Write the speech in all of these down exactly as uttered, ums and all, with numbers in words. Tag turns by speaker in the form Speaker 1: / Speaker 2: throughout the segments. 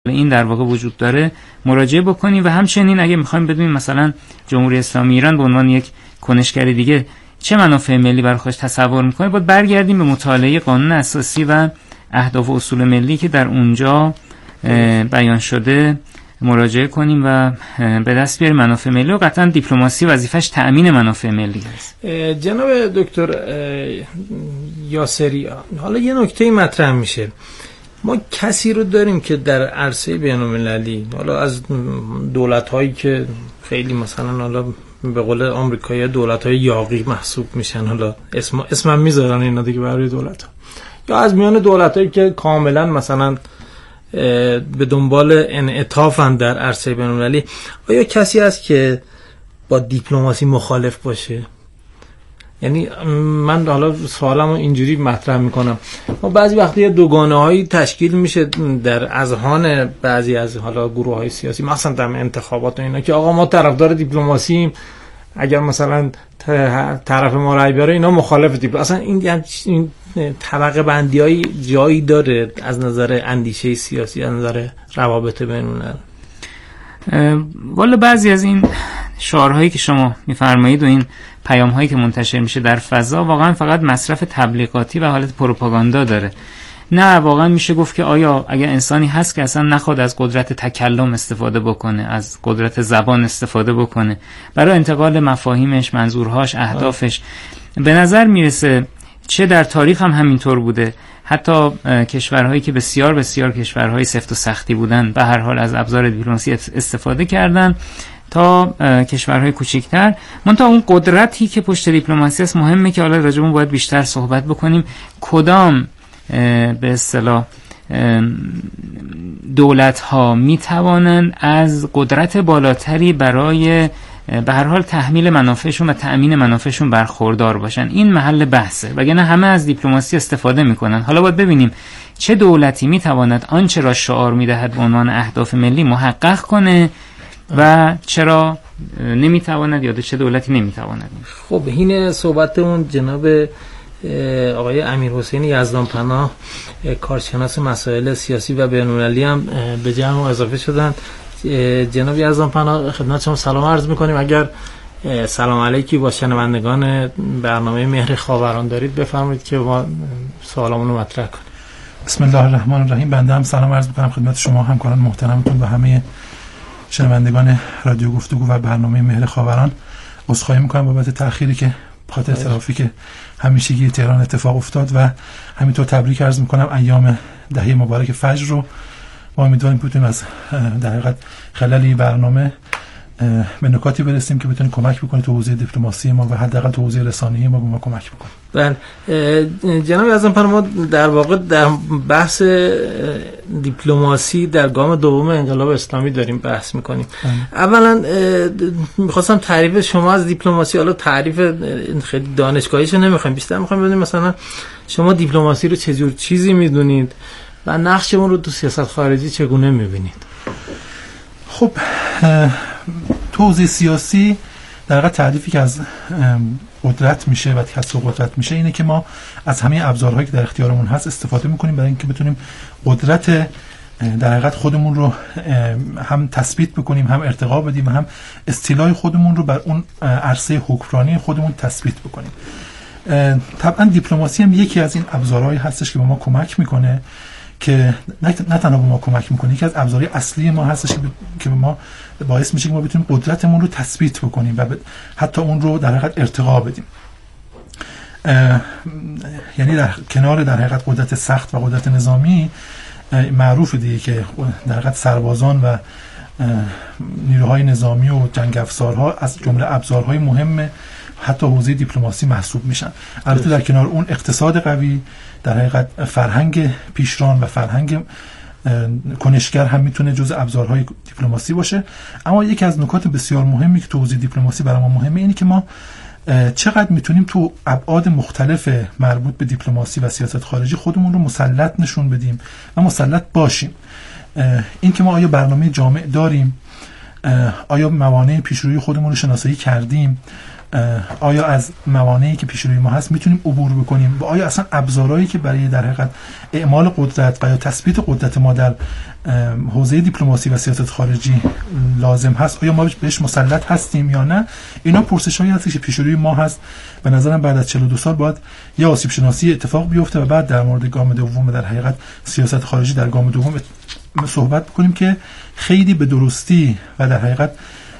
Speaker 1: این در واقع وجود داره مراجعه بکنیم و همچنین اگه میخوایم بدونیم مثلا جمهوری اسلامی ایران به عنوان یک کنشگر دیگه چه منافع ملی برای خودش تصور میکنه، باید برگردیم به مطالعه قانون اساسی و اهداف و اصول ملی که در اونجا بیان شده مراجعه کنیم و به دست بیاریم منافع ملی. و قطعا دیپلماسی وظیفش تأمین منافع ملی است.
Speaker 2: جناب دکتر یاسری، حالا یه نکته مطرح میشه، ما کسی رو داریم که در عرصه بین‌المللی، حالا از دولت‌هایی که خیلی مثلا حالا به قول آمریکایی دولت‌های یاغی محسوب میشن، حالا اسم اسمم میذارن اینا دیگه برای دولت‌ها، یا از میان دولت‌هایی که کاملا مثلا به دنبال انعطافن در عرصه بین‌المللی، آیا کسی هست که با دیپلماسی مخالف باشه؟ یعنی من حالا سوالمو اینجوری مطرح میکنم، ما بعضی وقتی دوگانه‌هایی تشکیل میشه در اذهان بعضی از حالا گروه‌های سیاسی، مثلا در انتخابات و اینا، که آقا ما طرفدار دیپلماسیم، اگر مثلا طرف ما رأی بیاره اینا مخالف دیپلماسی. اصلا این این طبقه بندی‌های جایی داره از نظر اندیشه سیاسی، از نظر روابط بین‌الملل؟
Speaker 1: والا بعضی از این شعارهایی که شما میفرمایید و این پیام‌هایی که منتشر میشه در فضا واقعا فقط مصرف تبلیغاتی و حالت پروپاگاندا داره. نه، واقعا میشه گفت که آیا اگر انسانی هست که اصلا نخواد از قدرت تکلم استفاده بکنه، از قدرت زبان استفاده بکنه برای انتقال مفاهیمش، منظورهاش، اهدافش، به نظر میرسه چه در تاریخ هم همینطور بوده. حتی کشورهایی که بسیار بسیار کشورهای سفت و سختی بودن به هر حال از ابزار دیپلماسی استفاده کردن تا کشورهای کوچکتر. منتها اون قدرتی که پشت دیپلماسی است مهمه که حالا راجع به اون باید بیشتر صحبت بکنیم. کدام به اصطلاح دولت‌ها میتوانند از قدرت بالاتری برای به هر حال تحمیل منافعشون و تأمین منافعشون برخوردار باشن. این محل بحثه، وگرنه همه از دیپلماسی استفاده میکنن. حالا باید ببینیم چه دولتی میتواند آنچه را شعار میدهد به عنوان اهداف ملی محقق کنه و چرا نمیتواند، یا چه دولتی نمیتواند.
Speaker 2: خب این صحبت اون جناب آقای امیرحسین یزدانپناه، کارشناس مسائل سیاسی و بین‌المللی هم به جمع اضافه شدن. جناب یزدانپناه، خدمت شما سلام عرض میکنیم. اگر سلام علیکی با شنوندگان برنامه مهر خاوران دارید بفرمایید که ما سوالمون رو مطرح کنیم.
Speaker 3: بسم الله الرحمن الرحیم. بنده هم سلام عرض میکنم خدمت شما همکاران محترمتون و همه شنوندگان رادیو گفتگو و برنامه مهر خاوران. عذرخواهی میکنم بابت تأخیری که خاطر ترافیک همیشگی تهران اتفاق افتاد و همینطور تبریک عرض میکنم ایام دهه مبارک فجر رو. ما امیدواریم که بتونیم از در حقیقت خلالی برنامه به نکاتی برسیم که بتونیم کمک بکنه تو حوزه دیپلماسی ما و حداقل تو حوزه رسانه‌ای ما به ما کمک بکنه.
Speaker 2: بله جناب یزدانپناه، ما در واقع در بحث دیپلماسی در گام دوم انقلاب اسلامی داریم بحث میکنیم. اولا میخواستم تعریف شما از دیپلماسی، حالا تعریف خیلی دانشگاهیشو نمیخوایم، بیشتر میخوایم بدونیم مثلا شما دیپلماسی رو چه جور چیزی میدونید و نقش اون رو تو سیاست خارجی چگونه میبینید؟
Speaker 3: خب تو حوزه سیاسی در واقع تعریفی که از قدرت میشه و کسب قدرت میشه اینه که ما از همه ابزارهایی که در اختیارمون هست استفاده میکنیم برای اینکه بتونیم قدرت در حقیقت خودمون رو هم تثبیت بکنیم، هم ارتقا بدیم و هم استیلای خودمون رو بر اون عرصه حکمرانی خودمون تثبیت بکنیم. طبعا دیپلماسی هم یکی از این ابزارهایی هستش که به ما کمک میکنه که نه تنها به ما کمک میکنه، یکی از ابزارهای اصلی ما هستش که به ما باعث میشه که ما بتونیم قدرتمون رو تثبیت بکنیم و حتی اون رو در حقیقت ارتقا بدیم. یعنی در کنار در حقیقت قدرت سخت و قدرت نظامی معروف دیگه که در حقیقت سربازان و نیروهای نظامی و جنگ افزارها از جمله ابزارهای مهم حتی حوزه دیپلماسی محسوب میشن. البته در کنار اون اقتصاد قوی، در حقیقت فرهنگ پیشران و فرهنگ کنشگر هم میتونه جزء ابزارهای دیپلماسی باشه. اما یکی از نکات بسیار مهمی که تو حوزه دیپلماسی برای ما مهمه اینه که ما چقدر میتونیم تو ابعاد مختلف مربوط به دیپلماسی و سیاست خارجی خودمون رو مسلط نشون بدیم و مسلط باشیم. این که ما آیا برنامه جامع داریم، آیا موانع پیشروی خودمون رو شناسایی کردیم آیا از موانعی که پیش روی ما هست میتونیم عبور بکنیم و آیا اصلا ابزارهایی که برای در حقیقت اعمال قدرت و یا تثبیت قدرت ما در حوزه دیپلماسی و سیاست خارجی لازم هست، آیا ما بهش مسلط هستیم یا نه؟ اینا پرسش‌هایی هست که پیش روی ما هست. به نظرم بعد از چهل و دو سال باید یه آسیب شناسی اتفاق بیفته و بعد در مورد گام دوم در حقیقت سیاست خارجی در گام دوم صحبت بکنیم که خیلی به درستی و در حقیقت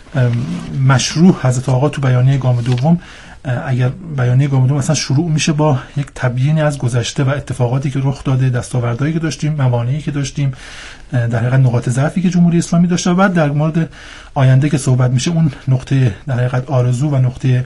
Speaker 3: مشروع حضرت آقا تو بیانیه گام دوم، اگر بیانیه گام دوم مثلا شروع میشه با یک تبیینی از گذشته و اتفاقاتی که رخ داده، دستاوردهایی که داشتیم، موانعی که داشتیم، در حقیقت نقاط ضعفی که جمهوری اسلامی داشته و بعد در مورد آینده که صحبت میشه اون نقطه در حقیقت آرزو و نقطه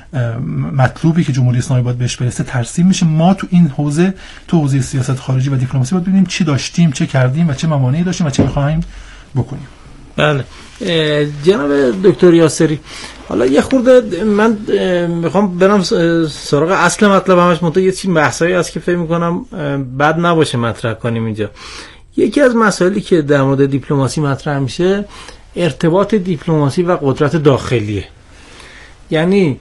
Speaker 3: مطلوبی که جمهوری اسلامی باید بهش برسه ترسیم میشه. ما تو این حوزه، تو حوزه سیاست خارجی و دیپلماسی باید ببینیم چی داشتیم، چه کردیم و چه موانعی داشتیم و چه می‌خوایم بکنیم.
Speaker 2: بله جناب دکتر یاسری، حالا یه خورده من میخوام برم سراغ اصل مطلب، همش منتها یه چیز بحثایی هست که فکر میکنم بد نباشه مطرح کنیم اینجا. یکی از مسائلی که در مورد دیپلماسی مطرح میشه ارتباط دیپلماسی و قدرت داخلیه. یعنی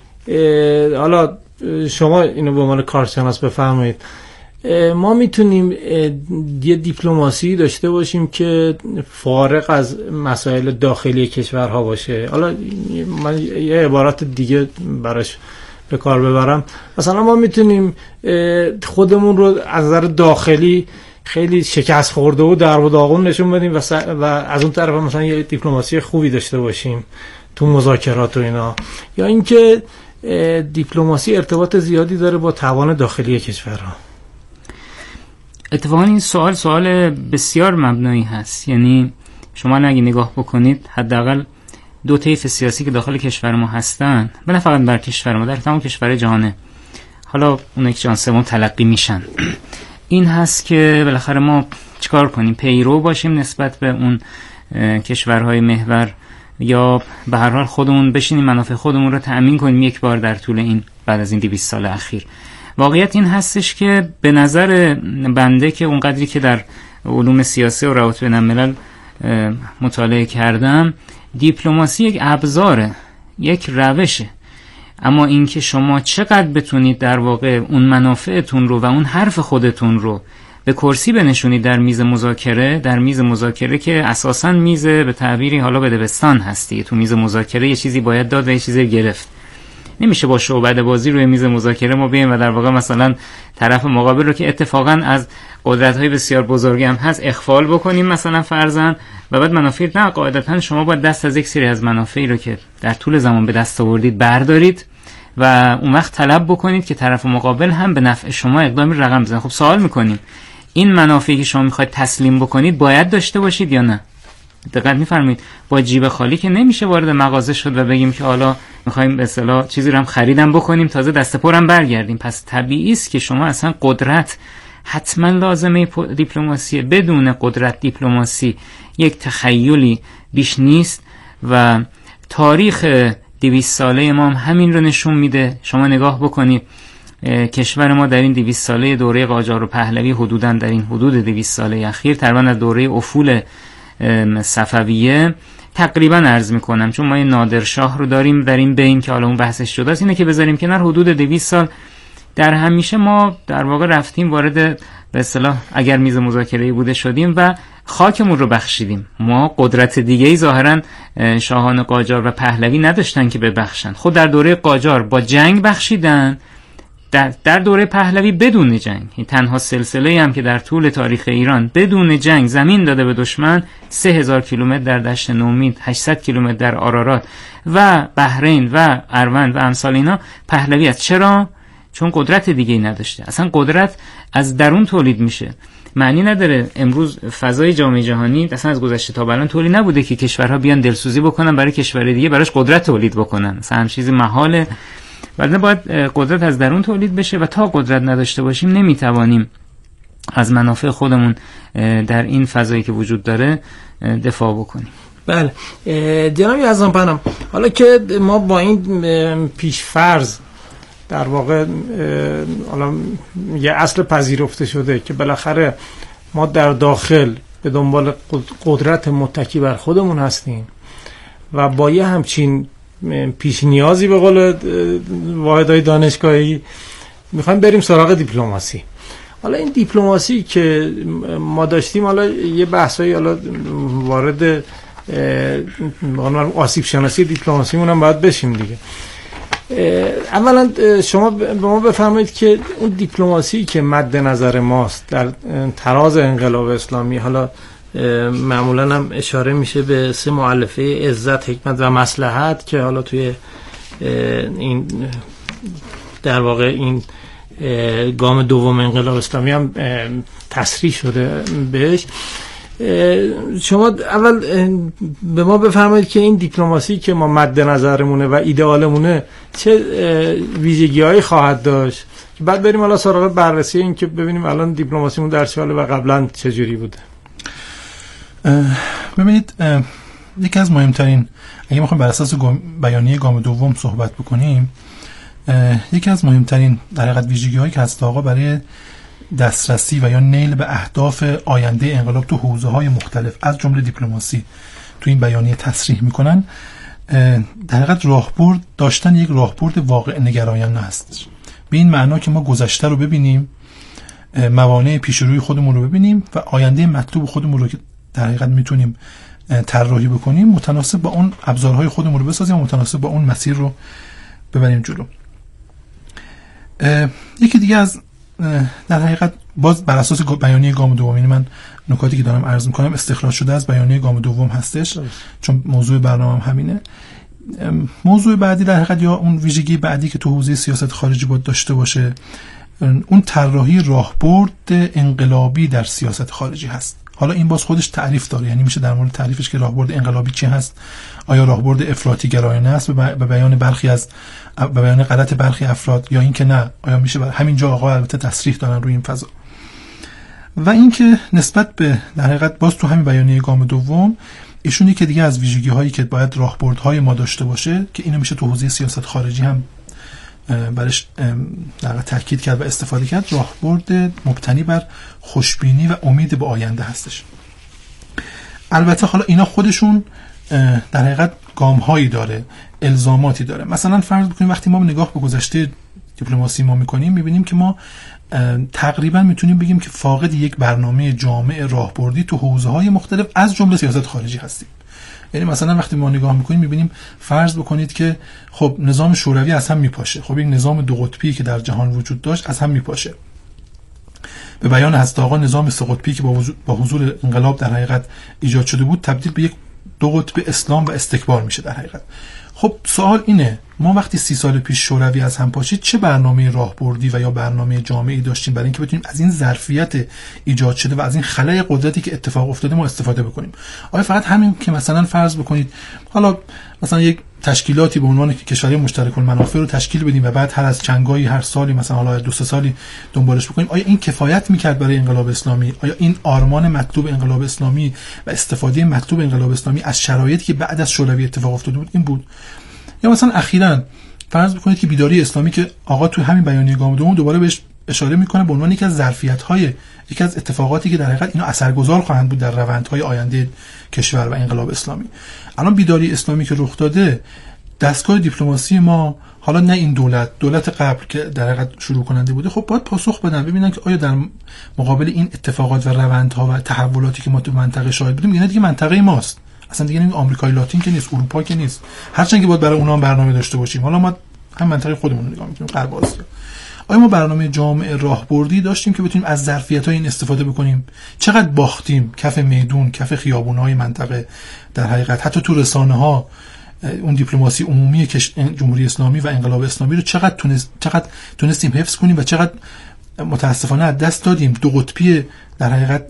Speaker 2: حالا شما اینو به عنوان کارشناس بفرمایید، ما میتونیم یه دیپلماسی داشته باشیم که فارغ از مسائل داخلی کشورها باشه. حالا من یه عبارت دیگه براش به کار ببرم، مثلا ما میتونیم خودمون رو از نظر داخلی خیلی شکست خورده و در و داغون نشون بدیم و, و از اون طرف مثلا یه دیپلماسی خوبی داشته باشیم تو مذاکرات و اینا. یا اینکه دیپلماسی ارتباط زیادی داره با توان داخلی کشورها.
Speaker 1: اتفاقا این سوال سوال بسیار مبنایی هست. یعنی شما اگه نگاه بکنید حداقل دو طیف سیاسی که داخل کشور ما هستن، نه فقط در کشور ما، در تمام کشور جهانه، حالا اون که جهان سوم تلقی میشن، این هست که بالاخره ما چیکار کنیم؟ پیرو باشیم نسبت به اون کشورهای محور یا به هر حال خودمون بشینیم منافع خودمون رو تأمین کنیم یک بار در طول این بعد از این دویست سال اخیر؟ واقعیت این هستش که به نظر بنده که اون قدری که در علوم سیاسی و روابط بین الملل مطالعه کردم، دیپلماسی یک ابزاره، یک روشه، اما اینکه شما چقدر بتونید در واقع اون منافعتون رو و اون حرف خودتون رو به کرسی بنشونید در میز مذاکره، در میز مذاکره که اساساً میز به تعبیری حالا به دبستان هستی، تو میز مذاکره یه چیزی باید داد و یه چیزی گرفت. نمیشه با شعبده بازی روی میز مذاکره ما بیایم و در واقع مثلا طرف مقابل رو که اتفاقا از قدرت‌های بسیار بزرگی هم هست اخفال بکنیم مثلا فرضاً، و بعد منافع نه، قاعدتاً شما باید دست از یک سری از منافعی رو که در طول زمان به دست آوردید بردارید و اون وقت طلب بکنید که طرف مقابل هم به نفع شما اقدامی رقم بزنه. خب سوال می‌کنیم این منافعی که شما می‌خواید تسلیم بکنید باید داشته باشید یا نه؟ دقت می‌فرمایید، با جیب خالی که نمیشه وارد مغازه شد و بگیم که حالا می‌خوایم به اصطلاح چیزی رو هم خریدم بکنیم تازه دست پرم برگردیم. پس طبیعی است که شما اصلا قدرت حتما لازمه دیپلماسی، بدون قدرت دیپلماسی یک تخیلی بیش نیست و تاریخ دویست ساله ما هم همین رو نشون میده. شما نگاه بکنید کشور ما در این دویست ساله دوره قاجار و پهلوی حدوداً در این حدود دویست ساله اخیر تقریباً از دوره افول صفویه تقریباً عرض میکنم، چون ما این نادرشاه رو داریم در این بین که حالا اون بحثش شده است، اینه که بذاریم کنار، حدود دویست سال در همیشه ما در واقع رفتیم وارد به اصطلاح اگر میز مذاکره بوده شدیم و خاکمون رو بخشیدیم. ما قدرت دیگه‌ای ظاهراً شاهان قاجار و پهلوی نداشتن که ببخشن. خود در دوره قاجار با جنگ بخشیدن، در, در دوره پهلوی بدون جنگ. این تنها سلسله هم که در طول تاریخ ایران بدون جنگ زمین داده به دشمن سه هزار کیلومتر در دشت نومید، هشتصد کیلومتر در آرارات و بحرین و اروند و امثال اینا پهلوی است. چرا؟ چون قدرت دیگه ای نداشته. اصلا قدرت از درون تولید میشه. معنی نداره امروز فضای جامعه جهانی اصلا از گذشته تا الان طوری نبوده که کشورها بیان دلسوزی بکنن برای کشور دیگه براش قدرت تولید بکنن. اصلا هم چیزی محاله. ولی باید قدرت از درون تولید بشه و تا قدرت نداشته باشیم نمیتوانیم از منافع خودمون در این فضایی که وجود داره دفاع بکنیم.
Speaker 2: بله جناب یزدان پناه، حالا که ما با این پیش فرض در واقع حالا یه اصل پذیرفته شده که بالاخره ما در داخل به دنبال قدرت متکی بر خودمون هستیم و با یه همچین پیش نیازی به قول واحدهای دانشگاهی میخوایم بریم سراغ دیپلماسی. حالا این دیپلماسی که ما داشتیم، حالا یه بحثایی حالا وارد آسیب شناسی دیپلماسیمون هم باید بشیم دیگه. اولا شما به ما بفرمایید که اون دیپلماسی که مد نظر ماست در تراز انقلاب اسلامی، حالا معمولا هم اشاره میشه به سه مؤلفه عزت، حکمت و مصلحت که حالا توی این در واقع این گام دوم انقلاب اسلامی هم تصریح شده بهش. شما اول به ما بفرمایید که این دیپلماسی که ما مد نظرمونه و ایدئالمونه چه ویژگی‌هایی خواهد داشت که بعد بریم حالا سراغ بررسی این که ببینیم الان دیپلماسیمون در چه حاله و قبلا چه جوری بوده.
Speaker 3: ببینید یکی از مهمترین، اگه میخوایم بر اساس بیانیه گام دوم صحبت بکنیم، یکی از مهمترین در حقیقت ویژگی‌هایی که هست آقا برای دسترسی و یا نیل به اهداف آینده انقلاب تو حوزه‌های مختلف از جمله دیپلماسی تو این بیانیه تصریح میکنن، در حقیقت راهبرد داشتن یک راهبرد واقع نگرایانه است. به این معنا که ما گذشته رو ببینیم، موانع پیش روی خودمون رو ببینیم و آینده مطلوب خودمون رو که در حقیقت میتونیم طراحی بکنیم متناسب با اون ابزارهای خودمون رو بسازیم و متناسب با اون مسیر رو ببریم جلو. یکی دیگه از در حقیقت باز بر اساس بیانیه گام دوم، یعنی من نکاتی که دارم عرض میکنم استخراج شده از بیانیه گام دوم هستش چون موضوع برنامه همینه. موضوع بعدی در حقیقت یا اون ویژگی بعدی که تو حوزه سیاست خارجی باید داشته باشه اون طراحی راهبرد انقلابی در سیاست خارجی هست. حالا این باز خودش تعریف داره، یعنی میشه در مورد تعریفش که راهبرد انقلابی چی هست، آیا راهبرد افراطی گرایانه است به بیان برخی از به بیان غلط برخی افراد یا اینکه نه آیا میشه همینجا آقا البته تصریح دارن روی این فضا. و اینکه نسبت به در حقیقت باز تو همین بیانیه گام دوم ایشونی که دیگه از ویژگی هایی که باید راهبردهای ما داشته باشه که اینو میشه تو حوزه سیاست خارجی هم برش در تاکید کرد و استفاده کرد، راهبرد مبتنی بر خوشبینی و امید به آینده هستش. البته حالا اینا خودشون در حقیقت گام‌هایی داره، الزاماتی داره. مثلا فرض بکنیم وقتی ما نگاه به گذشته دیپلماسی ما می‌کنیم می‌بینیم که ما تقریبا میتونیم بگیم که فاقد یک برنامه جامع راهبردی تو حوزه‌های مختلف از جمله سیاست خارجی هستیم. یعنی مثلا وقتی ما نگاه میکنیم میبینیم فرض بکنید که خب نظام شوروی از هم میپاشه، خب این نظام دو قطبی که در جهان وجود داشت از هم میپاشه. به بیان هست آقا نظام سه قطبی که با, با حضور انقلاب در حقیقت ایجاد شده بود تبدیل به یک دو قطب اسلام و استکبار میشه در حقیقت. خب سوال اینه ما وقتی سی سال پیش شوروی از هم پاشید چه برنامه راهبردی و یا برنامه جامعی داشتیم برای اینکه بتونیم از این ظرفیت ایجاد شده و از این خلأ قدرتی که اتفاق افتاده ما استفاده بکنیم؟ آیا فقط همین که مثلا فرض بکنید حالا مثلا یک تشکیلاتی به عنوان کشوری مشترک المنافع رو تشکیل بدیم و بعد هر از چنگایی هر سالی مثلا حالا دو سه سالی دنبالش بکنیم، آیا این کفایت میکرد برای انقلاب اسلامی؟ آیا این آرمان مطلوب انقلاب اسلامی و استفاده مطلوب انقلاب اسلامی از شرایطی که بعد از شوروی اتفاق افتاده بود این بود؟ یا مثلا اخیراً فرض بکنید که بیداری اسلامی که آقا تو همین بیانیه گام دوم دوباره بهش اشاره میکنه به عنوان یکی از ظرفیت‌های یکی از اتفاقاتی که در حقیقت اینا اثرگذار خواهند بود در روندهای آینده کشور و انقلاب اسلامی. الان بیداری اسلامی که رخ داده دستگاه دیپلماسی ما، حالا نه این دولت، دولت قبل که در حقیقت شروع کننده بوده، خب باید پاسخ بدن ببینن که آیا در مقابل این اتفاقات و روندها و تحولاتی که ما تو منطقه شاهد بودیم اینا دیگه منطقه ماست، اصلا دیگه این آمریکای لاتین که نیست، اروپا که نیست، هرچند که باید برای اونها هم برنامه داشته باشیم. حالا ما هم منطقه خودمون رو نگاه می‌کنیم، غرب آسیا. آیا ما برنامه جامع راهبردی داشتیم که بتونیم از ظرفیت‌های این استفاده بکنیم؟ چقدر باختیم کف میدون، کف خیابون‌های منطقه در حقیقت، حتی تو رسانه‌ها اون دیپلماسی عمومی جمهوری اسلامی و انقلاب اسلامی رو چقدر تونست چقدر تونستیم حفظ کنیم و چقدر متاسفانه از دست دادیم. دو قطبی در حقیقت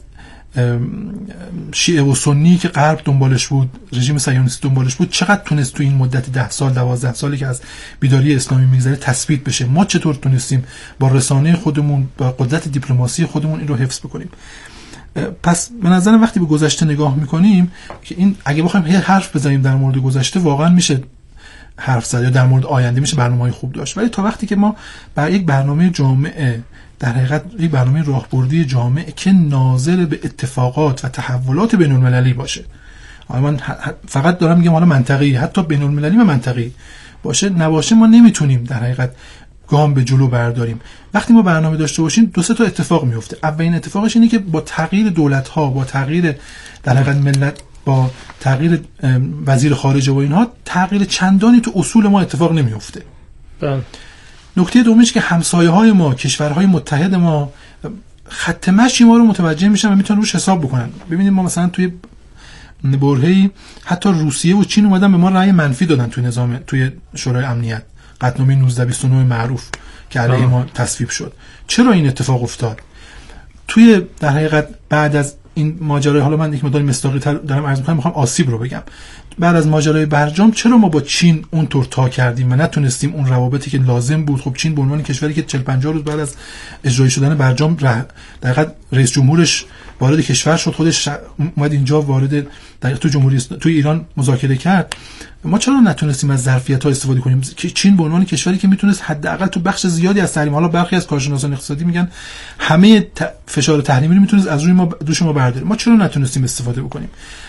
Speaker 3: شیعه و سنی که غرب دنبالش بود، رژیم صهیونیستی دنبالش بود، چقدر تونست تو این مدت ده سال دوازده سالی که از بیداری اسلامی میگذره تثبیت بشه؟ ما چطور تونستیم با رسانه خودمون با قدرت دیپلماسی خودمون این رو حفظ بکنیم؟ پس به نظرم وقتی به گذشته نگاه میکنیم که این اگه بخوایم یه حرف بزنیم در مورد گذشته واقعا میشه حرف زد، یا در مورد آینده میشه برنامه‌های خوب داشت، ولی تا وقتی که ما بر یک برنامه جامع در حقیقت یک برنامه راهبردی جامع که ناظر به اتفاقات و تحولات بین‌المللی باشه من فقط دارم میگم حالا منطقی، حتی بین المللی و منطقی باشه نباشه، ما نمیتونیم در حقیقت گام به جلو برداریم. وقتی ما برنامه داشته باشیم دو سه تا اتفاق میفته. اولین اتفاقش اینه که با تغییر دولت‌ها، با تغییر در حقیقت ملت، با تغییر وزیر خارجه و اینها، تغییر چندانی تو اصول ما اتفاق نمیفته. بله. نکته دومیش که همسایه‌های ما، کشورهای متحد ما خط مشی ما رو متوجه میشن و میتونن روش حساب بکنن. ببینید ما مثلا توی برهه‌ای حتی روسیه و چین اومدن به ما رأی منفی دادن توی نظام، توی شورای امنیت، قطعنامه نوزده بیست و نه معروف که علیه ما تصویب شد. چرا این اتفاق افتاد؟ توی در حقیقت بعد از این ماجرای، حالا من یک مقدار مصداقی تر دارم عرض می‌کنم، می‌خوام آسیب رو بگم. بعد از ماجرای برجام چرا ما با چین اونطور تا کردیم و نتونستیم اون روابطی که لازم بود؟ خب چین به عنوان کشوری که چهل پنجاه روز بعد از اجرایی شدن برجام در حقیقت رئیس جمهورش وارد کشور شد، خودش اومد اینجا وارد در تو جمهوری تو ایران مذاکره کرد، ما چرا نتونستیم از ظرفیت‌ها استفاده کنیم؟ چین به عنوان کشوری که میتونست حداقل تو بخش زیادی از تحریم، حالا برخی از کارشناسان اقتصادی میگن همه فشار تحریمی رو میتونست از روی ما دوش ما برداره، ما چرا نتونستیم استفاده بکنیم؟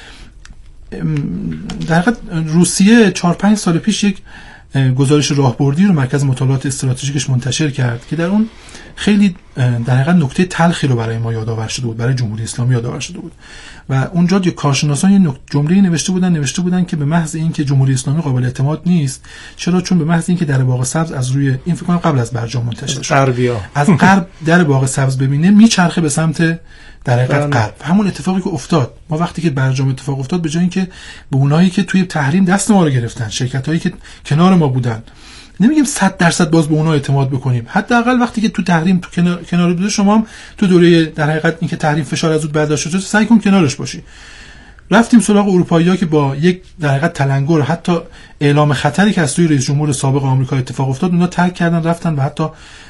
Speaker 3: در حقیقت روسیه چهار پنج سال پیش یک گزارش راهبردی رو مرکز مطالعات استراتژیکش منتشر کرد که در اون خیلی در حقیقت نکته تلخی رو برای ما یادآور شده بود، برای جمهوری اسلامی یادآور شده بود و اونجا یک کارشناسان یه جمله‌ای نوشته بودن نوشته بودن که به محض اینکه جمهوری اسلامی قابل اعتماد نیست، چرا؟ چون به محض اینکه در باغ سبز از روی این فکر کنم قبل از برجام منتشر شد، غربیا از غرب در باغ سبز ببینه میچرخه به سمت در حقیقت غرب. همون اتفاقی که افتاد، ما وقتی که برجام اتفاق افتاد، به جای اینکه به اونایی که توی تحریم دست ما رو گرفتن، شرکتایی که کنار ما بودن، نمیگیم صد درصد باز به اونها اعتماد بکنیم، حداقل وقتی که تو تحریم تو کنار کنار بوده، شما هم تو دوره در حقیقت اینکه تحریم فشار از اون برداشت شده، سعی کن کنارش باشی. رفتیم سراغ اروپایی‌ها که با یک در حقیقت تلنگر، حتی اعلام خطری که از سوی رئیس جمهور سابق آمریکا اتفاق افتاد، اونها ترک کردن رفتن و حتی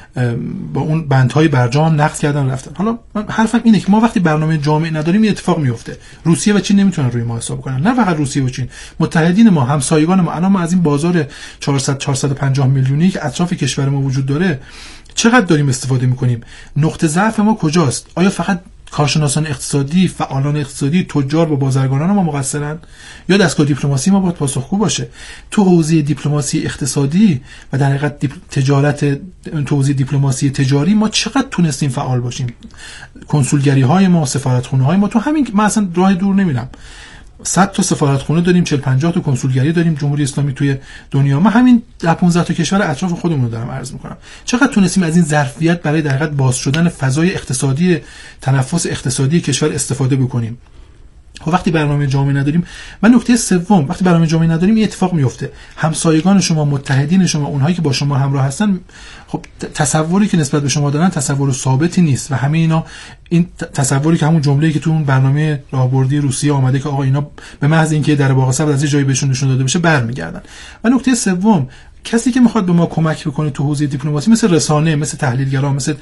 Speaker 3: با اون بندهای برجام نقض کردن رفتن. حالا من حرفم اینه که ما وقتی برنامه جامع نداریم این اتفاق میفته. روسیه و چین نمیتونن روی ما حساب کنن، نه فقط روسیه و چین، متحدین ما، همسایگان ما. الان ما از این بازار چهارصد چهارصد و پنجاه میلیونی که اطراف کشور ما وجود داره چقدر داریم استفاده میکنیم؟ نقطه ضعف ما کجاست؟ آیا فقط کارشناسان اقتصادی، فعالان اقتصادی، تجار و بازرگانان ما مقصرن، یا دستگاه دیپلماسی ما باید پاسخگو باشه؟ تو حوزه دیپلماسی اقتصادی و در حقیقت دیپ... تجارت، تو حوزه دیپلماسی تجاری ما چقدر تونستیم فعال باشیم؟ کنسولگری های ما، سفارتخونه های ما، تو همین من اصلا راه دور نمیرم، صد تا سفارتخونه داریم، چهل پنجاه تا کنسولگری داریم جمهوری اسلامی توی دنیا. ما همین ده پانزده تا کشور اطراف خودمون رو دارم عرض میکنم. چقدر تونستیم از این ظرفیت برای در حقیقت باز شدن فضای اقتصادی، تنفس اقتصادی کشور استفاده بکنیم؟ خب وقتی برنامه جامع نداریم، من نکته سوم، وقتی برنامه جامع نداریم این اتفاق میفته. همسایگان شما، متحدین شما، اونهایی که با شما همراه هستن، خب تصوری که نسبت به شما دارن تصور ثابتی نیست و همه اینا، این تصوری که همون جمله‌ای که تو اون برنامه راهبردی روسیه آمده که آقا اینا به محض اینکه در باغ سبز از یه جایی بهشون نشون داده بشه برمیگردن. و نکته سوم، کسی که میخواد به ما کمک بکنه تو حوزه دیپلماسی، مثل رسانه، مثل تحلیلگران، مثل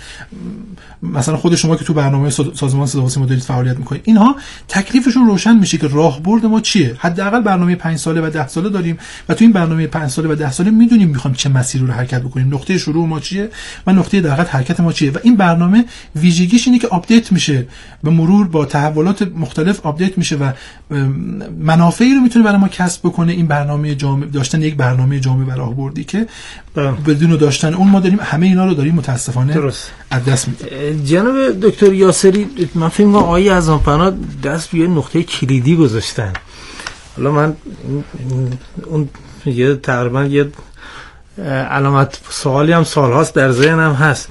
Speaker 3: مثلا خود شما که تو برنامه سازمان صدا و سیما دارید فعالیت میکنید، اینها تکلیفشون روشن میشه که راهبرد ما چیه. حداقل برنامه پنج ساله و ده ساله داریم و تو این برنامه پنج ساله و ده ساله میدونیم میخوام چه مسیری رو حرکت بکنیم، نقطه شروع ما چیه و نقطه در حقیقت حرکت ما چیه. و این برنامه ویژگیش اینه که آپدیت میشه، به مرور با تحولات مختلف آپدیت میشه و منافعی رو میتونه برای ما کسب بکنه. این برنامه جامع داشتن یک برنامه جامع و راهبردی که بدون داشتن اون ما داریم همه اینا رو داریم متاسفانه درست از دست میدیم.
Speaker 2: جناب دکتر یاسری، من فکر می‌کنم آقای اعظم‌پناه دست به نقطه کلیدی گذاشتن. حالا من اون یه تقریبا یه علامت سوالی هم سال‌هاست در ذهنم هست.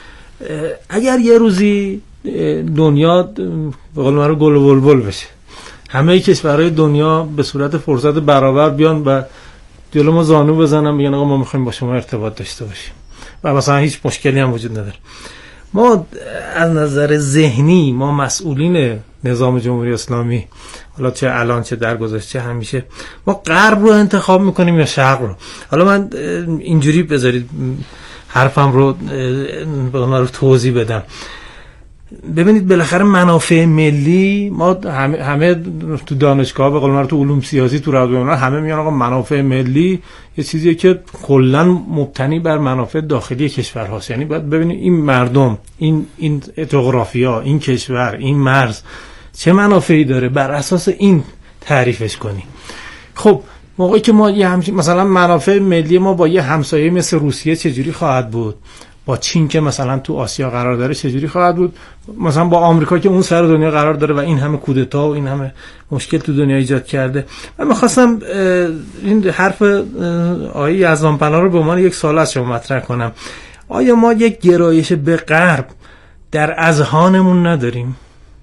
Speaker 2: اگر یه روزی دنیا به قول معروف گل و بلبل بشه، همه کشورهای دنیا به صورت فرصت برابر بیان و جلو ما زانو بزنن بگن آقا ما می‌خوایم با شما ارتباط داشته باشیم و مثلا هیچ مشکلی هم وجود نداره، ما از نظر ذهنی، ما مسئولین نظام جمهوری اسلامی، حالا چه الان چه در گذشته، همیشه ما غرب رو انتخاب میکنیم یا شرق رو؟ حالا من اینجوری بذارید حرفم رو به اونها رو توضیح بدم. ببینید بالاخره منافع ملی، ما همه, همه تو دانشگاه به قول معروف تو علوم سیاسی تو رادیو همه میگن آقا منافع ملی یه چیزیه که کلا مبتنی بر منافع داخلی کشور هاست. یعنی باید ببینید این مردم، این این جغرافیا، این کشور، این مرز چه منافعی داره، بر اساس این تعریفش کنی. خب موقعی که ما یه همچین مثلا منافع ملی ما با یه همسایه مثل روسیه چجوری خواهد بود، با چین که مثلا تو آسیا قرار داره چجوری خواهد بود، مثلا با آمریکا که اون سر دنیا قرار داره و این همه کودتا و این همه مشکل تو دنیا ایجاد کرده. من می‌خواستم این حرف آقای یزدانپناه رو به عنوان یک سوال از شما مطرح کنم. آیا ما یک گرایش به غرب در اذهانمون نداریم؟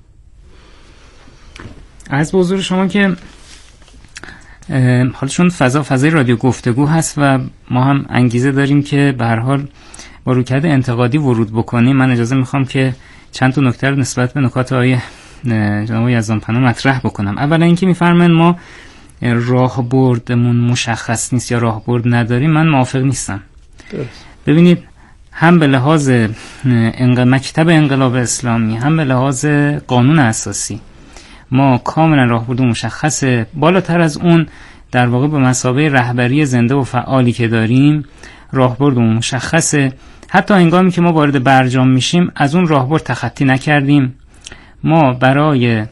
Speaker 1: از حضور شما که حالا چون فضا فضای رادیو گفتگو هست و ما هم انگیزه داریم که به هر حال با رویکرد انتقادی ورود بکنیم، من اجازه میخوام که چند تا نکته رو نسبت به نکات آقای جناب یزدانپناه مطرح بکنم. اولا اینکه میفرمایند ما راهبردمون مشخص نیست یا راهبرد نداریم، من موافق نیستم. درست. ببینید هم به لحاظ مکتب انقلاب اسلامی هم به لحاظ قانون اساسی ما کاملا راهبرد مشخصه. بالاتر از اون در واقع به مثابه رهبری زنده و فعالی که داریم راهبرد مشخصه. حتی هنگامی که ما وارد برجام میشیم از اون راهبرد تخطی نکردیم. ما برای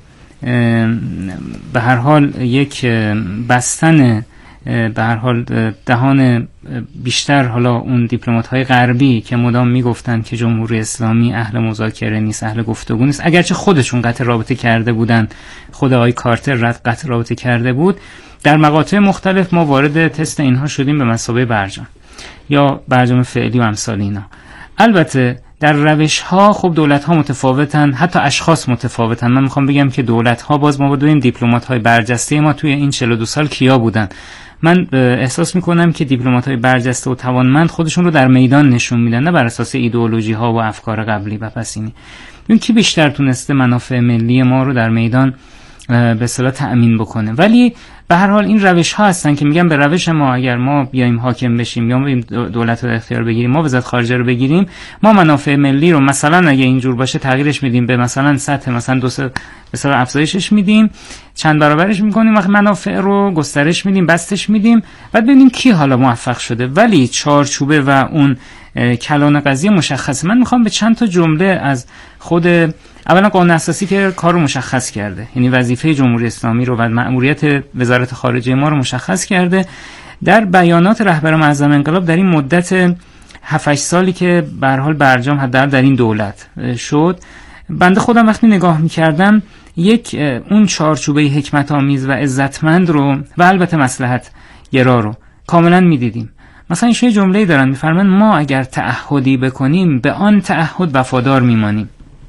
Speaker 1: به هر حال یک بستن به هر حال دهان بیشتر حالا اون دیپلمات‌های غربی که مدام میگفتن که جمهوری اسلامی اهل مذاکره نیست، اهل گفتگو نیست، اگرچه خودشون قطع رابطه کرده بودن، خود آقای کارتر رد قطع رابطه کرده بود، در مقاطع مختلف ما وارد تست اینها شدیم به مثابه برجام یا برجام فعلی و امثال اینا. البته در روش ها خب دولت ها متفاوتن، حتی اشخاص متفاوتن. من میخوام بگم که دولت ها باز ما با دویم دیپلمات های برجسته ما توی این چهل و دو سال کیا بودن. من احساس میکنم که دیپلمات های برجسته و توانمند خودشون رو در میدان نشون میدن، نه بر اساس ایدئولوژی ها و افکار قبلی و پسینی. این کی بیشتر تونسته منافع ملی ما رو در میدان به اصطلاح تأمین بکنه. ولی به هر حال این روش ها هستن که میگم به روش ما اگر ما بیایم حاکم بشیم یا بیایم دولت رو اختیار بگیریم، ما وزارت خارجه رو بگیریم، ما منافع ملی رو مثلا اگه اینجور باشه تغییرش میدیم به مثلا سطح مثلا دو سه مثلا افزایشش میدیم، چند برابرش میکنیم، وقت منافع رو گسترش میدیم، بستش میدیم، بعد ببینیم کی حالا موفق شده. ولی چارچوبه و اون کلان قضیه مشخصه. من میخوام به چند تا جمله از خود اولا قانون اساسی که کار رو مشخص کرده، یعنی وظیفه جمهوری اسلامی رو و مأموریت وزارت خارجه ما رو مشخص کرده در بیانات رهبر معظم انقلاب در این مدت هفت هشت سالی که به هر حال برجام حداقل در این دولت شد. بنده خودم وقتی نگاه می‌کردم یک اون چارچوبه حکمت آمیز و عزتمند رو و البته مصلحت گرا رو کاملا می‌دیدیم. مثلا این جمله‌ای دارن می‌فرمایند ما اگر تعهدی بکنیم به آن تعهد وفادار می‌مانیم.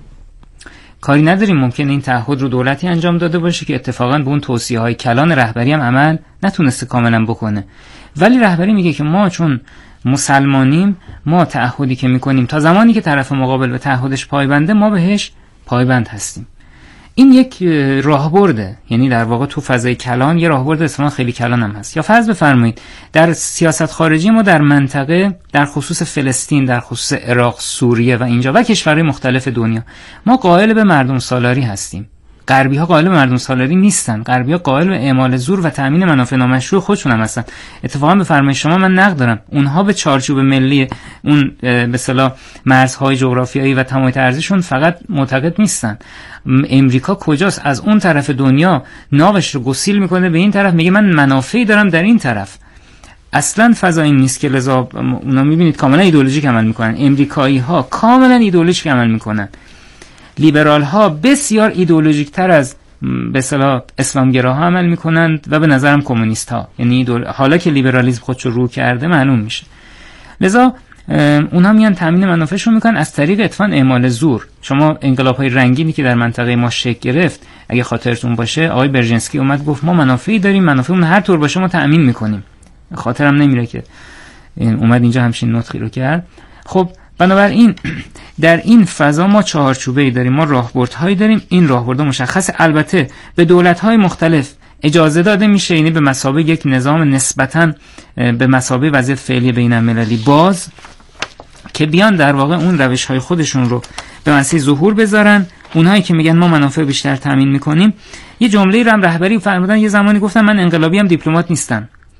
Speaker 1: کاری نداریم ممکنه این تعهد رو دولتی انجام داده باشه که اتفاقاً به اون توصیه‌های کلان رهبری هم عمل نتونسته کاملا بکنه، ولی رهبری میگه که ما چون مسلمانیم، ما تعهدی که میکنیم تا زمانی که طرف مقابل به تعهدش پایبنده ما بهش پایبند هستیم. این یک راهبرده، یعنی در واقع تو فضای کلان یه راهبرد اصلا خیلی کلان هم هست. یا فرض بفرمایید در سیاست خارجی ما در منطقه، در خصوص فلسطین، در خصوص عراق، سوریه و اینجا و کشورهای مختلف دنیا، ما قائل به مردم سالاری هستیم. غربی ها قائل به مردم سالاری نیستن. غربی ها قائل به اعمال زور و تامین منافع نامشروع خودشون هم هستن. اتفاقا به فرمایش شما من نقد دارم، اونها به چارچوب ملی اون به اصطلاح مرزهای جغرافیایی و تمایز ارزششون فقط معتقد نیستن. امریکا کجاست؟ از اون طرف دنیا ناقش رو گسیل میکنه به این طرف، میگه من منافعی دارم در این طرف. اصلا فضا این نیست که لذا اونا میبینید کاملا ایدئولوژیک عمل میکنن. امریکایی ها کاملا ایدئولوژیک عمل میکنن. لیبرال ها بسیار ایدئولوژیک تر از به اصطلاح اسلامگراها عمل میکنند و به نظرم کمونیست ها، یعنی حالا که لیبرالیسم خودشو رو کرده معلوم میشه. لذا اونها میان تامین منافعشون میکنن از طریق اتفاق اعمال زور. شما انقلاب‌های رنگینی که در منطقه ما شکل گرفت، اگه خاطرتون باشه آقای برژنسکی اومد گفت ما منافعی داریم، منافعمون هر طور باشه ما تامین میکنیم. خاطرم نمیره که اومد اینجا همچین نطقی رو کرد. خب بنابراین در این فضا ما چهارچوبه‌ای داریم، ما راهبردهایی داریم. این راهبردها مشخصه. البته به دولت‌های مختلف اجازه داده میشه، یعنی به مثابه یک نظام نسبتاً به مثابه وضعیت فعلی بین‌المللی باز، که بیان در واقع اون روش‌های خودشون رو به مسیر ظهور بذارن. اونهایی که میگن ما منافع بیشتر تامین میکنیم، یه جمله رو هم رهبری فرمودن، یه زمانی گفتن من انقلابی هم دیپلمات نیستم.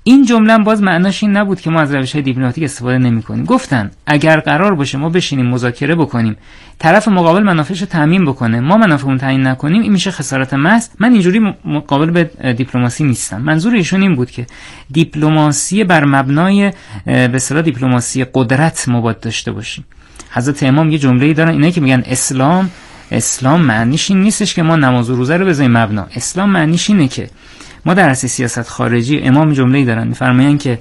Speaker 1: این جمله باز معناش این نبود که ما از روش‌های دیپلماتیک استفاده نمی‌کنیم. گفتن اگر قرار باشه ما بشینیم مذاکره بکنیم، طرف مقابل منافعش رو تامین بکنه، ما منافعمون تعیین نکنیم، این میشه خسارت محض. من اینجوری مقابل به دیپلماسی نیستم. منظور ایشون این بود که دیپلماسی بر مبنای به اصطلاح دیپلماسی قدرت مباد داشته باشیم. حضرت امام یه جمله‌ای دارن، اینایی که میگن اسلام اسلام معنیش این نیستش که ما نماز و روزه رو بذاریم مبنا. اسلام معنیش اینه که ما در عرصه سیاست خارجی، امام جمله‌ای دارن می‌فرمایند که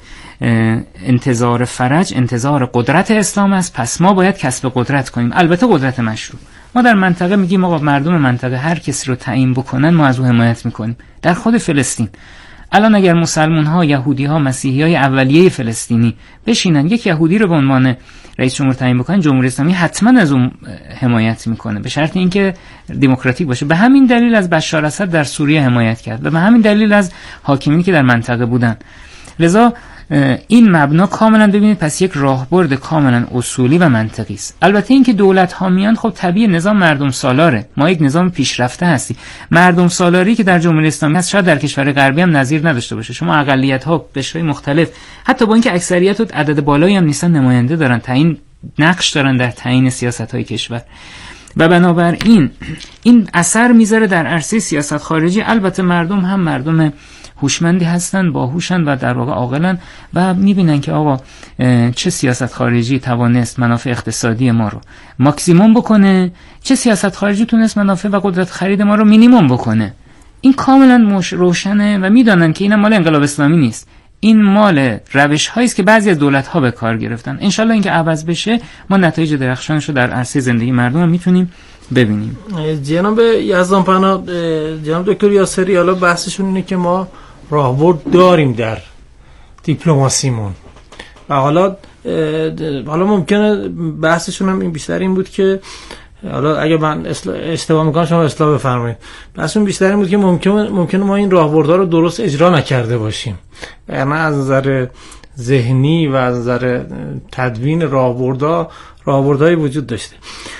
Speaker 1: انتظار فرج انتظار قدرت اسلام است، پس ما باید کسب قدرت کنیم، البته قدرت مشروع. ما در منطقه میگیم آقا مردم منطقه هر کسی رو تعیین بکنن ما از او حمایت میکنیم. در خود فلسطین الان اگر مسلمان‌ها، یهودی‌ها، مسیحی‌های اولیه فلسطینی بشینن یک یهودی رو به عنوان رئیس جمهور تعیین بکنن، جمهوری اسلامی حتما از اون حمایت میکنه به شرط اینکه دموکراتیک باشه. به همین دلیل از بشار اسد در سوریه حمایت کرد و به همین دلیل از حاکمینی که در منطقه بودن. لذا این مبنا کاملا ببینید پس یک راهبرد کاملا اصولی و منطقی است. البته اینکه دولت ها میان، خب طبیعی نظام مردم سالاره، ما یک نظام پیشرفته هستیم. مردم سالاری که در جمهوری اسلامی هست شاید در کشور غربی هم نظیر نداشته باشه. شما اقلیت ها قشرهای مختلف، حتی با اینکه اکثریت و عدد بالایی هم نیستن، نماینده دارن، تعیین نقش دارن در تعیین سیاست های کشور و بنابراین این اثر میذاره در عرصه سیاست خارجی. البته مردم هم مردم هوشمندی هستن، باهوشن و در واقع عاقلن و میبینن که آقا چه سیاست خارجی توانست منافع اقتصادی ما رو ماکسیموم بکنه، چه سیاست خارجی تونست منافع و قدرت خرید ما رو مینیموم بکنه. این کاملا مش روشنه و میدونن که این مال انقلاب اسلامی نیست، این مال روش هایی است که بعضی از دولت ها به کار گرفتن. ان شاء الله اینکه عوض بشه ما نتایج درخشانش رو در عرصه زندگی مردم هم میتونیم ببینیم.
Speaker 2: جناب یزدانپناه، جناب دکتر یاسری، حالا بحثشون اینه که ما راهبرد داریم در دیپلماسیمون و حالا حالا ممکنه بحثشون هم این بیشتر این بود که حالا اگه من اشتباه میکنم شما اصلاح بفرمایید. بحثشون بیشتر این بود که ممکنه ممکنه ما این راهبردها رو درست اجرا نکرده باشیم، یعنی از نظر ذهنی و از نظر تدوین راهبردها راهبردهایی وجود داشته.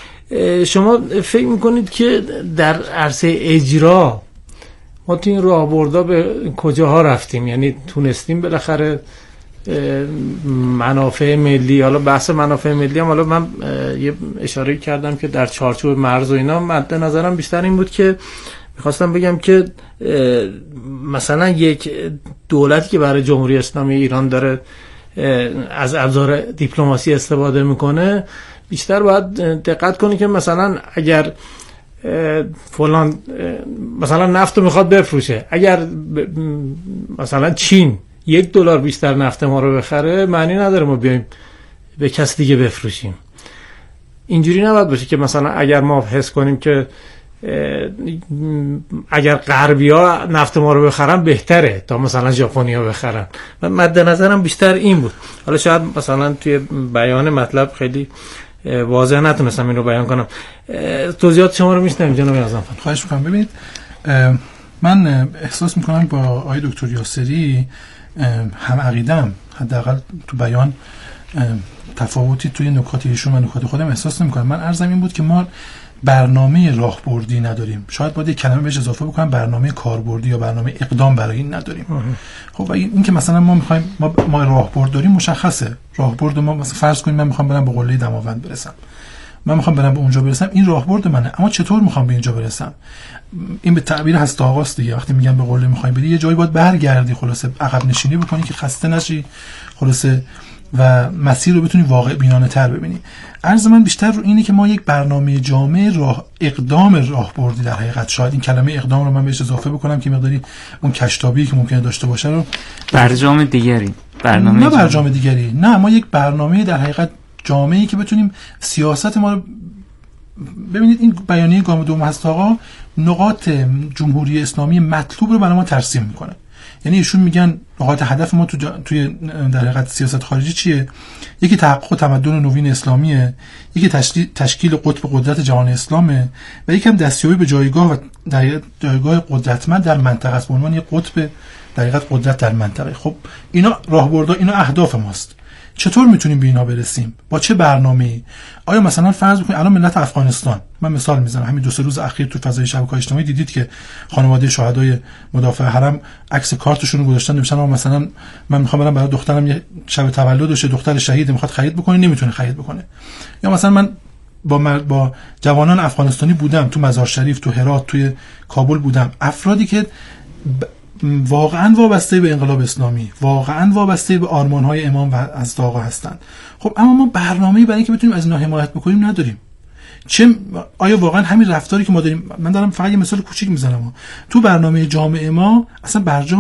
Speaker 2: شما فکر میکنید که در عرصه اجرا ما تو این راهبردها به کجاها رفتیم؟ یعنی تونستیم بالاخره منافع ملی، حالا بحث منافع ملی هم حالا من یه اشاره کردم که در چارچوب مرز و اینا مد نظرم بیشتر این بود که میخواستم بگم که مثلا یک دولتی که برای جمهوری اسلامی ایران داره از ابزار دیپلماسی استفاده میکنه بیشتر باید دقت کنه که مثلا اگر فلان مثلا نفت رو میخواد بفروشه، اگر مثلا چین یک دلار بیشتر نفت ما رو بخره معنی نداره ما بیایم به کس دیگه بفروشیم. اینجوری نباید باشه که مثلا اگر ما حس کنیم که اگر غربی‌ها نفت ما رو بخرن بهتره تا مثلا ژاپنی‌ها بخرن. من مد نظرم بیشتر این بود. حالا شاید مثلا توی بیان مطلب خیلی واضح نتونستم این رو بیان کنم. توضیحات شما رو میشنویم جناب یزدانپناه.
Speaker 3: خواهش می‌کنم. ببینید من احساس می‌کنم با آقای دکتر یاسری هم عقیدم، حداقل تو بیان تفاوتی توی نکات ایشون و نکات خودم احساس نمی‌کنم. من عرضم این بود که ما برنامه راهبردی نداریم. شاید باید یک کلمه بهش اضافه بکنم، برنامه کاربردی یا برنامه اقدام برای این نداریم. خب این که مثلا ما می‌خوایم ما ما راهبرد داریم مشخصه. راهبرد ما مثلا فرض کنیم من می‌خوام برم به قله دماوند برسم. من می‌خوام برم به اونجا برسم، این راهبرد منه. اما چطور می‌خوام به اینجا برسم؟ این به تعبیر هست آقاست دیگه. وقتی میگم به قله می‌خوایم بری یه جایی باید برگردی، خلاصه عقب نشینی بکنی که خسته نشی، خلاصه و مسیر رو بتونی واقع بینانه تر ببینی. عرض من بیشتر رو اینه که ما یک برنامه جامع راه اقدام راهبردی در حقیقت، شاید این کلمه اقدام رو من بهش اضافه بکنم که مقداری اون کشتابی که ممکنه داشته باشه رو
Speaker 1: برجام دیگری برنامه
Speaker 3: نه برجام دیگری نه ما یک برنامه در حقیقت جامعی که بتونیم سیاست ما رو ببینید. این بیانیه گام دوم هست آقا نقاط جمهوری اسلامی مطلوب رو برای ما ترسیم میکنه. یعنی ایشون میگن نقاط هدف ما تو جا... توی در حقیقت سیاست خارجی چیه؟ یکی تحقق تمدن نوین اسلامیه، یکی تشکیل تشکیل قطب قدرت جهان اسلامه و یکی هم دستیابی به جایگاه و در جایگاه قدرتمند در منطقه است به عنوان یک قطب در حقیقت قدرت در منطقه. خب اینا راهبردها، اینا اهداف ماست. چطور میتونیم به اینا برسیم؟ با چه برنامه‌ای؟ آیا مثلا فرض بکنید الان ملت افغانستان، من مثال میزنم، همین دو سه روز اخیر تو فضای شبکه‌های اجتماعی دیدید که خانواده شهدای مدافع حرم عکس کارتشون رو گذاشتن، نوشتن مثلا من میخوام برم برای دخترم یه شب تولدشه، دختر شهید میخواد خرید بکنه، نمیتونه خرید بکنه. یا مثلا من با با جوانان افغانستانی بودم تو مزار شریف، تو هرات، توی کابل بودم، افرادی که ب... واقعا وابسته به انقلاب اسلامی، واقعا وابسته به آرمان‌های امام و از آقا هستند. خب اما ما برنامه‌ای برای اینکه بتونیم از اینا حمایت بکنیم نداریم. چه آیا واقعا همین رفتاری که ما داریم، من دارم فقط یه مثال کوچیک میزنم، تو برنامه جامعه ما اصلا برجام